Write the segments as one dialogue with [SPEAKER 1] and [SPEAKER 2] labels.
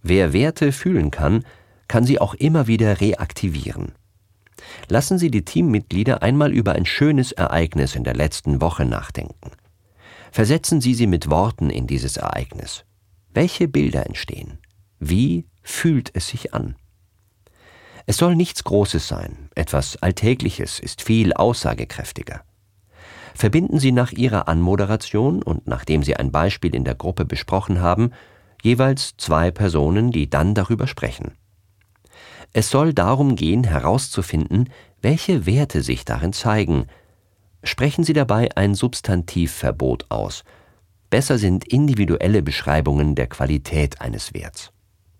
[SPEAKER 1] Wer Werte fühlen kann, kann sie auch immer wieder reaktivieren. Lassen Sie die Teammitglieder einmal über ein schönes Ereignis in der letzten Woche nachdenken. Versetzen Sie sie mit Worten in dieses Ereignis. Welche Bilder entstehen? Wie fühlt es sich an? Es soll nichts Großes sein, etwas Alltägliches ist viel aussagekräftiger. Verbinden Sie nach Ihrer Anmoderation und nachdem Sie ein Beispiel in der Gruppe besprochen haben, jeweils 2 Personen, die dann darüber sprechen. Es soll darum gehen, herauszufinden, welche Werte sich darin zeigen. Sprechen Sie dabei ein Substantivverbot aus. Besser sind individuelle Beschreibungen der Qualität eines Werts.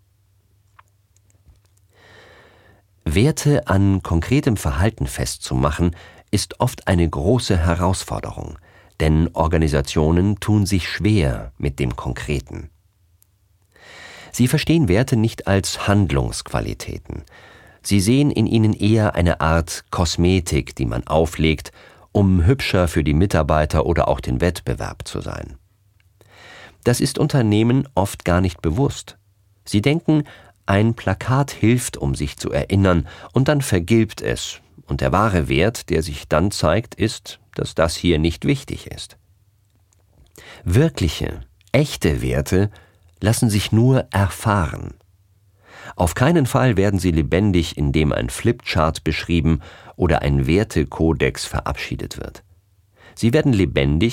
[SPEAKER 1] Werte an konkretem Verhalten festzumachen, ist oft eine große Herausforderung, denn Organisationen tun sich schwer mit dem Konkreten. Sie verstehen Werte nicht als Handlungsqualitäten. Sie sehen in ihnen eher eine Art Kosmetik, die man auflegt, um hübscher für die Mitarbeiter oder auch den Wettbewerb zu sein. Das ist Unternehmen oft gar nicht bewusst. Sie denken, ein Plakat hilft, um sich zu erinnern, und dann vergilbt es. Und der wahre Wert, der sich dann zeigt, ist, dass das hier nicht wichtig ist. Wirkliche, echte Werte lassen sich nur erfahren. Auf keinen Fall werden sie lebendig, indem ein Flipchart beschrieben oder ein Wertekodex verabschiedet wird. Sie werden lebendig,